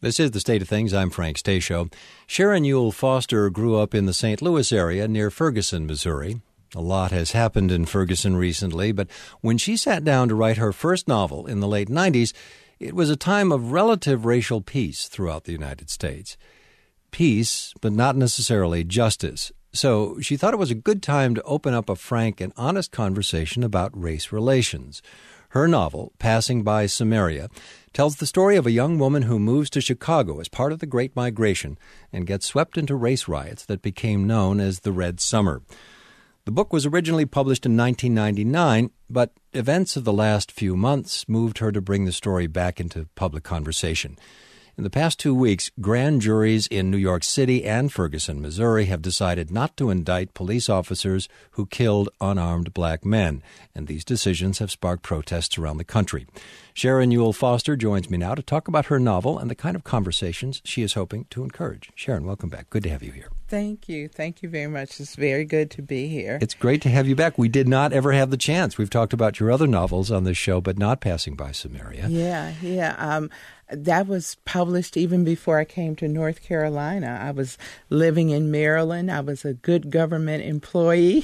This is The State of Things. I'm Frank Stasio. Sharon Ewell Foster grew up in the St. Louis area near Ferguson, Missouri. A lot has happened in Ferguson recently, but when she sat down to write her first novel in the late 90s, it was a time of relative racial peace throughout the United States. Peace, but not necessarily justice. So she thought it was a good time to open up a frank and honest conversation about race relations. Her novel, Passing by Samaria, tells the story of a young woman who moves to Chicago as part of the Great Migration and gets swept into race riots that became known as the Red Summer. The book was originally published in 1999, but events of the last few months moved her to bring the story back into public conversation. In the past 2 weeks, grand juries in New York City and Ferguson, Missouri, have decided not to indict police officers who killed unarmed black men, and these decisions have sparked protests around the country. Sharon Ewell Foster joins me now to talk about her novel and the kind of conversations she is hoping to encourage. Sharon, welcome back. Good to have you here. Thank you. Thank you very much. It's very good to be here. It's great to have you back. We did not ever have the chance. We've talked about your other novels on this show, but not Passing by Samaria. Yeah. That was published even before I came to North Carolina. I was living in Maryland. I was a good government employee.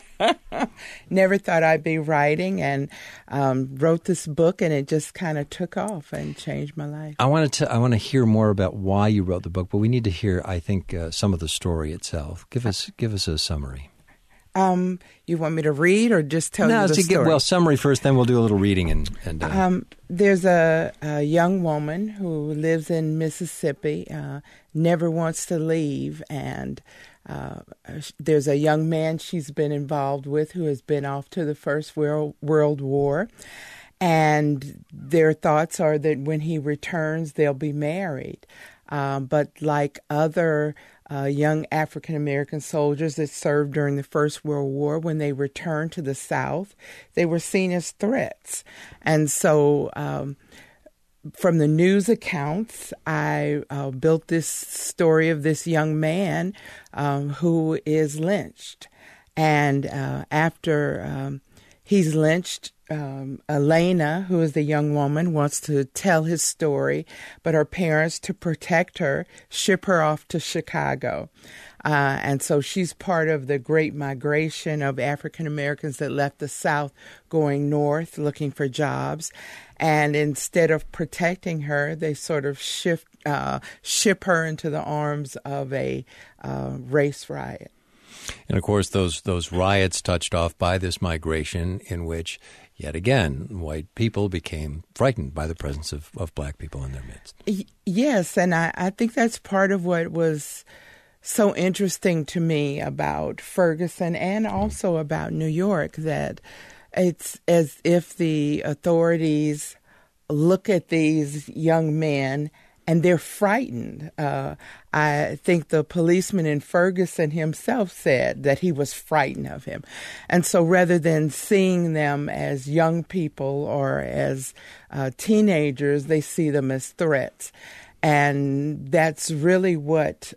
Never thought I'd be writing, and wrote this book, and it just kind of took off and changed my life. I want to hear more about why you wrote the book, but we need to hear, I think, some of the story itself. Give us a summary. You want me to read or just tell you the story? Summary first, then we'll do a little reading. There's a young woman who lives in Mississippi, never wants to leave, and there's a young man she's been involved with who has been off to the First World War, and their thoughts are that when he returns, they'll be married. But like other young African-American soldiers that served during the First World War, when they returned to the South, they were seen as threats. And so from the news accounts, I built this story of this young man who is lynched. And after he's lynched, Elena, who is the young woman, wants to tell his story, but her parents, to protect her, ship her off to Chicago. And so she's part of the Great Migration of African Americans that left the South going north looking for jobs. And instead of protecting her, they sort of ship her into the arms of a race riot. And, of course, those riots touched off by this migration in which, yet again, white people became frightened by the presence of black people in their midst. Yes, and I think that's part of what was so interesting to me about Ferguson and also about New York, that it's as if the authorities look at these young men and they're frightened. I think the policeman in Ferguson himself said that he was frightened of him. And so rather than seeing them as young people or as teenagers, they see them as threats. And that's really what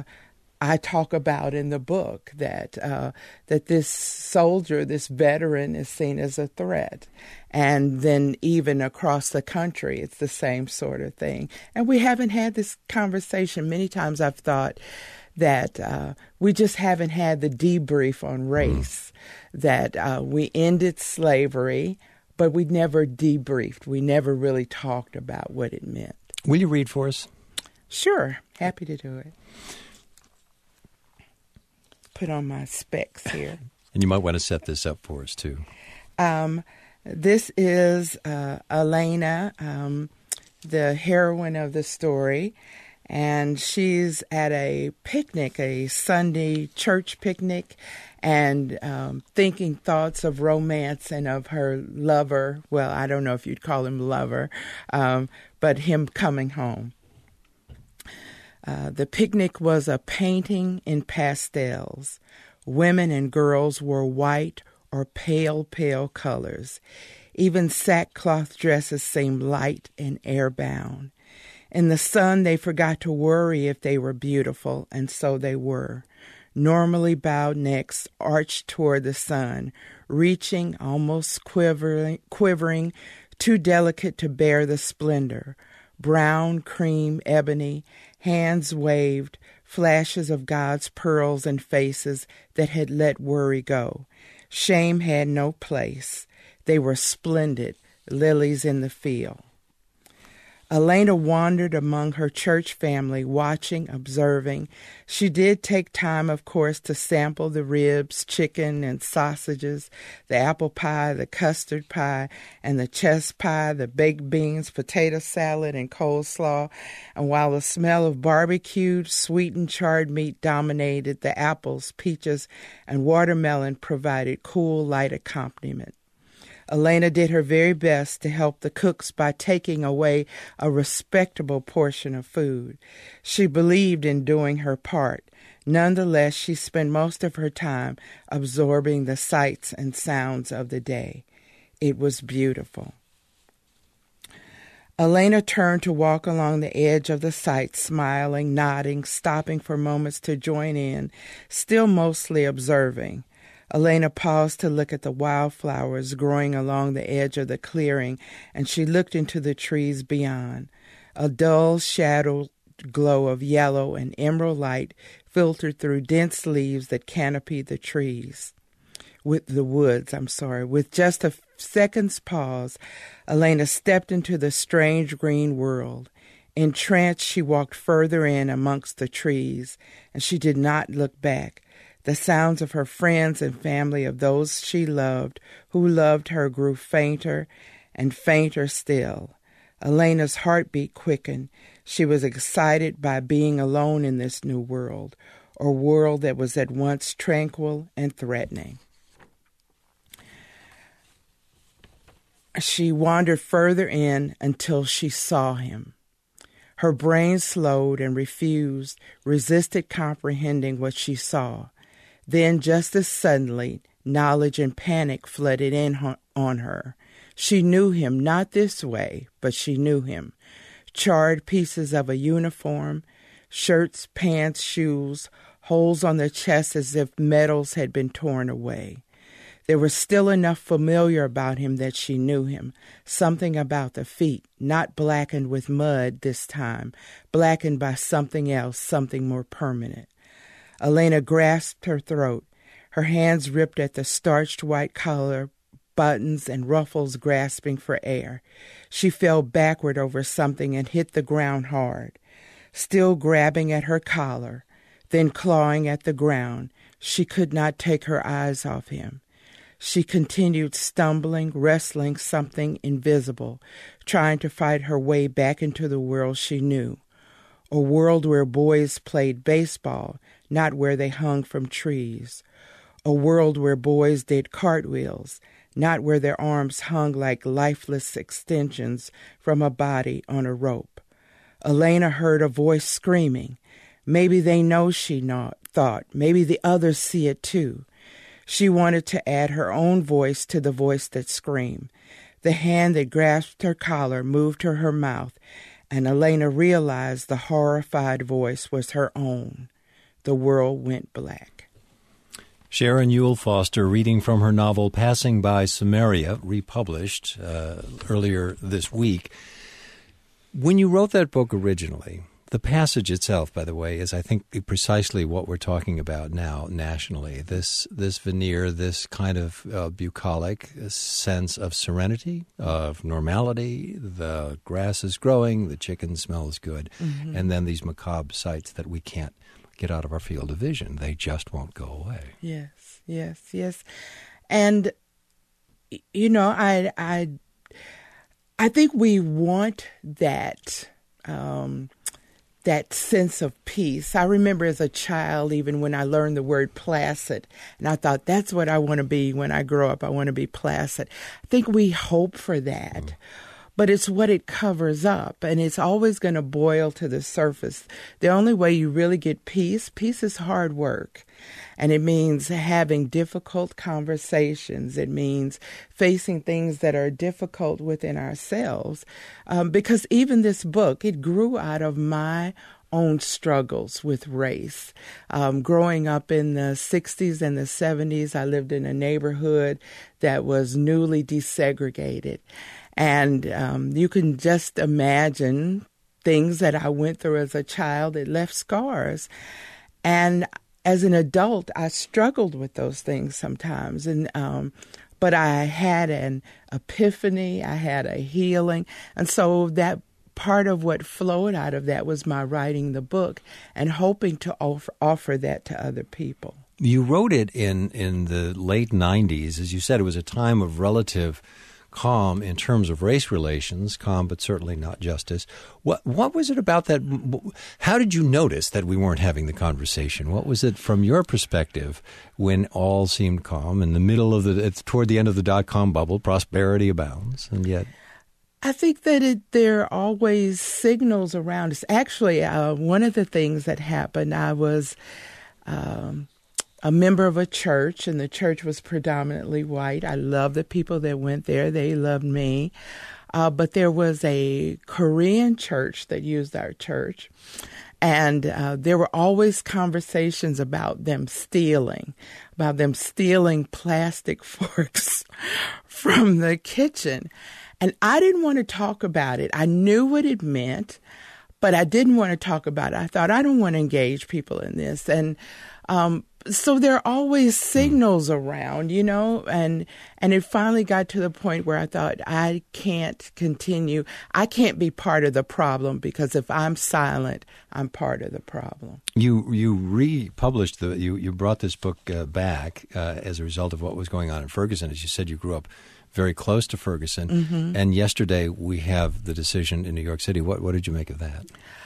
I talk about in the book, that this soldier, this veteran, is seen as a threat. And then even across the country, it's the same sort of thing. And we haven't had this conversation. Many times I've thought that we just haven't had the debrief on race, that we ended slavery, but we never debriefed. We never really talked about what it meant. Will you read for us? Sure. Happy to do it. Put on my specs here. And you might want to set this up for us, too. This is Elena, the heroine of the story, and she's at a picnic, a Sunday church picnic, and thinking thoughts of romance and of her lover. Well, I don't know if you'd call him lover, but him coming home. The picnic was a painting in pastels. Women and girls wore white or pale colors. Even sackcloth dresses seemed light and airbound. In the sun, they forgot to worry if they were beautiful, and so they were. Normally bowed necks arched toward the sun, reaching, almost quivering, too delicate to bear the splendor. brown, cream, ebony, hands waved, flashes of God's pearls and faces that had let worry go. Shame had no place. They were splendid, lilies in the field. Elena wandered among her church family, watching, observing. She did take time, of course, to sample the ribs, chicken, and sausages, the apple pie, the custard pie, and the chest pie, the baked beans, potato salad, and coleslaw. And while the smell of barbecued, sweetened charred meat dominated, the apples, peaches, and watermelon provided cool, light accompaniment. Elena did her very best to help the cooks by taking away a respectable portion of food. She believed in doing her part. Nonetheless, she spent most of her time absorbing the sights and sounds of the day. It was beautiful. Elena turned to walk along the edge of the site, smiling, nodding, stopping for moments to join in, still mostly observing. Elena paused to look at the wildflowers growing along the edge of the clearing, and she looked into the trees beyond. A dull shadowed glow of yellow and emerald light filtered through dense leaves that canopied the trees. With just a second's pause, Elena stepped into the strange green world. Entranced, she walked further in amongst the trees, and she did not look back. The sounds of her friends and family, of those she loved, who loved her, grew fainter and fainter still. Elena's heartbeat quickened. She was excited by being alone in this new world, a world that was at once tranquil and threatening. She wandered further in until she saw him. Her brain slowed and resisted comprehending what she saw. Then, just as suddenly, knowledge and panic flooded in on her. She knew him, not this way, but she knew him. Charred pieces of a uniform, shirts, pants, shoes, holes on the chest as if metals had been torn away. There was still enough familiar about him that she knew him. Something about the feet, not blackened with mud this time, blackened by something else, something more permanent. Elena grasped her throat. Her hands ripped at the starched white collar, buttons and ruffles grasping for air. She fell backward over something and hit the ground hard. Still grabbing at her collar, then clawing at the ground, she could not take her eyes off him. She continued stumbling, wrestling something invisible, trying to fight her way back into the world she knew. A world where boys played baseball, not where they hung from trees. A world where boys did cartwheels, not where their arms hung like lifeless extensions from a body on a rope. Elena heard a voice screaming. Maybe they know, she thought. Maybe the others see it too. She wanted to add her own voice to the voice that screamed. The hand that grasped her collar moved to her mouth, and Elena realized the horrified voice was her own. The world went black. Sharon Ewell Foster reading from her novel Passing by Samaria, republished earlier this week. When you wrote that book originally, the passage itself, by the way, is, I think, precisely what we're talking about now nationally. This veneer, this kind of bucolic sense of serenity, of normality. The grass is growing, the chicken smells good, and then these macabre sights that we can't get out of our field of vision. They just won't go away. Yes. And, you know, I think we want that that sense of peace. I remember as a child, even when I learned the word placid, and I thought, that's what I want to be when I grow up. I want to be placid. I think we hope for that. But it's what it covers up, and it's always going to boil to the surface. The only way you really get peace is hard work. And it means having difficult conversations. It means facing things that are difficult within ourselves. Because even this book, it grew out of my own struggles with race. Growing up in the 60s and the 70s, I lived in a neighborhood that was newly desegregated. And you can just imagine things that I went through as a child that left scars. And as an adult, I struggled with those things sometimes. But I had an epiphany, I had a healing. And so that part of what flowed out of that was my writing the book and hoping to offer that to other people. You wrote it in the late 90s. As you said, it was a time of relative calm in terms of race relations, calm but certainly not justice. What was it about that? How did you notice that we weren't having the conversation? What was it from your perspective when all seemed calm in the middle of toward the end of the dot-com bubble, prosperity abounds, and yet... I think that there are always signals around us. Actually, one of the things that happened, I was a member of a church, and the church was predominantly white. I loved the people that went there. They loved me. But there was a Korean church that used our church, and there were always conversations about them stealing plastic forks from the kitchen. And I didn't want to talk about it. I knew what it meant, but I didn't want to talk about it. I thought, I don't want to engage people in this. And so there are always signals around, and it finally got to the point where I thought, I can't continue. I can't be part of the problem, because if I'm silent, I'm part of the problem. You republished you brought this book back as a result of what was going on in Ferguson. As you said, you grew up very close to Ferguson. Mm-hmm. And yesterday we have the decision in New York City. What did you make of that?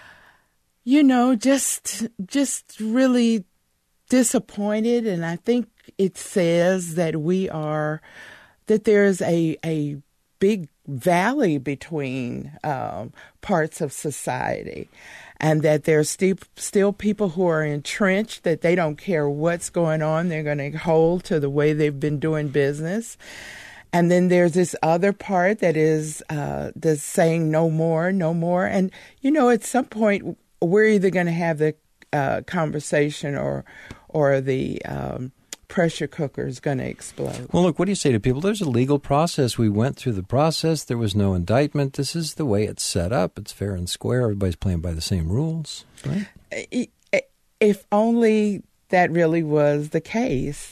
Just really disappointed. And I think it says that there's a big valley between parts of society, and that there's still people who are entrenched, that they don't care what's going on. They're going to hold to the way they've been doing business. And then there's this other part that is saying no more, no more. And, at some point, we're either going to have the conversation or the pressure cooker is going to explode. Well, look, what do you say to people? There's a legal process. We went through the process. There was no indictment. This is the way it's set up. It's fair and square. Everybody's playing by the same rules, right? If only that really was the case.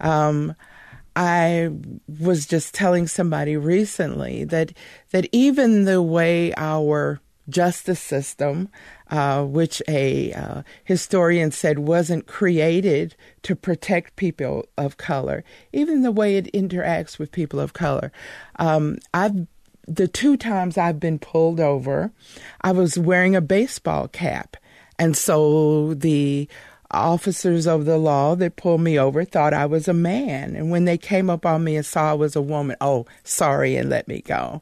I was just telling somebody recently that even the way our justice system, which a historian said wasn't created to protect people of color, even the way it interacts with people of color. The 2 times I've been pulled over, I was wearing a baseball cap. And so the officers of the law that pulled me over thought I was a man. And when they came up on me and saw I was a woman, oh, sorry, and let me go.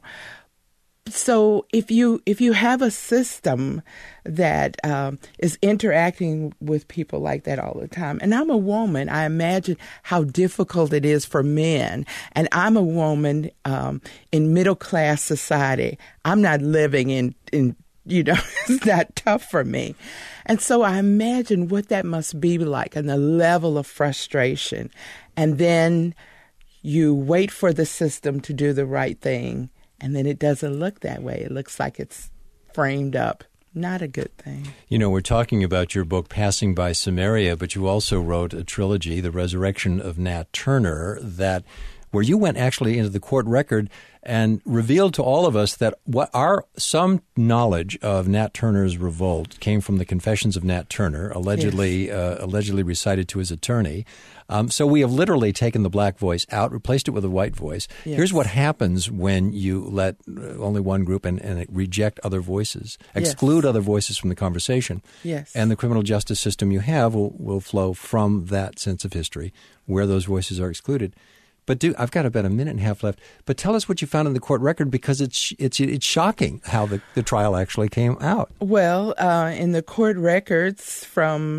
So if you have a system that is interacting with people like that all the time, and I'm a woman, I imagine how difficult it is for men. And I'm a woman in middle-class society. I'm not living in it's not tough for me. And so I imagine what that must be like, and the level of frustration. And then you wait for the system to do the right thing, and then it doesn't look that way. It looks like it's framed up. Not a good thing. We're talking about your book, Passing by Samaria, but you also wrote a trilogy, The Resurrection of Nat Turner, where you went actually into the court record and revealed to all of us that some knowledge of Nat Turner's revolt came from the Confessions of Nat Turner, allegedly recited to his attorney. So we have literally taken the black voice out, replaced it with a white voice. Yes. Here's what happens when you let only one group and reject other voices, exclude other voices from the conversation. Yes. And the criminal justice system you have will flow from that sense of history where those voices are excluded. But I've got about a minute and a half left. But tell us what you found in the court record, because it's shocking how the trial actually came out. Well, in the court records from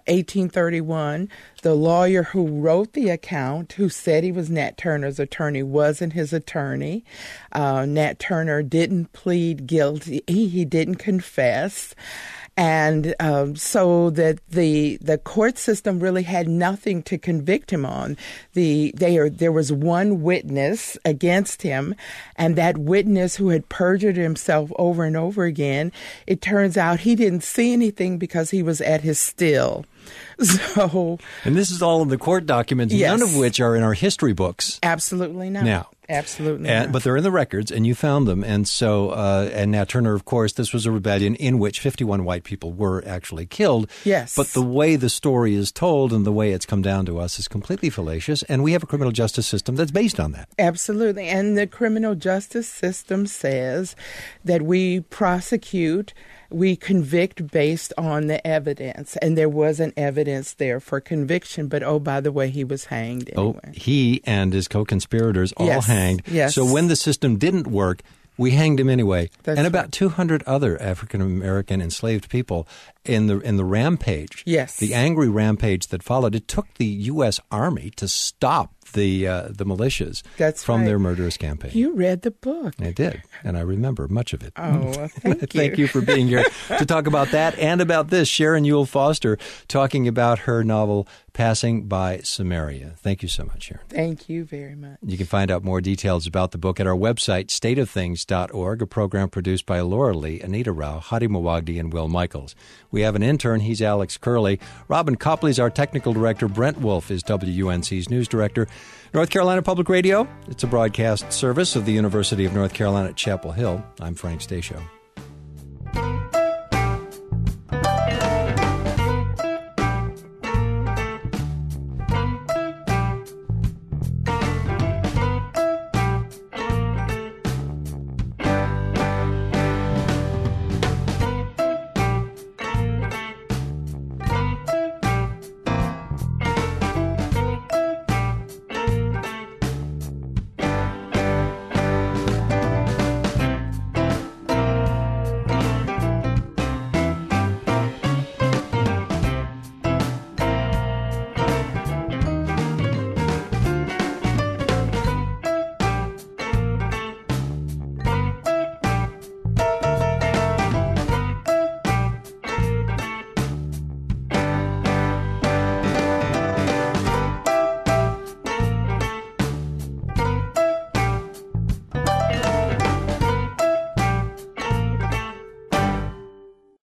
1831, the lawyer who wrote the account, who said he was Nat Turner's attorney, wasn't his attorney. Nat Turner didn't plead guilty. He didn't confess. And so that the court system really had nothing to convict him on. There was one witness against him, and that witness who had perjured himself over and over again, it turns out he didn't see anything because he was at his still. So, and this is all in the court documents, yes. None of which are in our history books. Absolutely not. Now, absolutely not. But they're in the records, and you found them. And so, and Nat Turner, of course, this was a rebellion in which 51 white people were actually killed. Yes. But the way the story is told and the way it's come down to us is completely fallacious, and we have a criminal justice system that's based on that. Absolutely. And the criminal justice system says that we prosecute, we convict based on the evidence, and there wasn't evidence there for conviction, but oh, by the way, he was hanged anyway. Oh, he and his co-conspirators all hanged. Yes. So when the system didn't work, we hanged him anyway. That's and about right. 200 other African-American enslaved people in the rampage. Yes. The angry rampage that followed. It took the U.S. Army to stop the militias from their murderous campaign. You read the book. I did, and I remember much of it. Oh, well, thank you. Thank you for being here to talk about that and about this. Sharon Ewell Foster talking about her novel, Passing by Samaria. Thank you so much, Sharon. Thank you very much. You can find out more details about the book at our website, stateofthings.org, a program produced by Laura Lee, Anita Rao, Hadi Mawagdi, and Will Michaels. We have an intern. He's Alex Curley. Robin Copley's our technical director. Brent Wolf is WUNC's news director. North Carolina Public Radio, it's a broadcast service of the University of North Carolina at Chapel Hill. I'm Frank Stasio.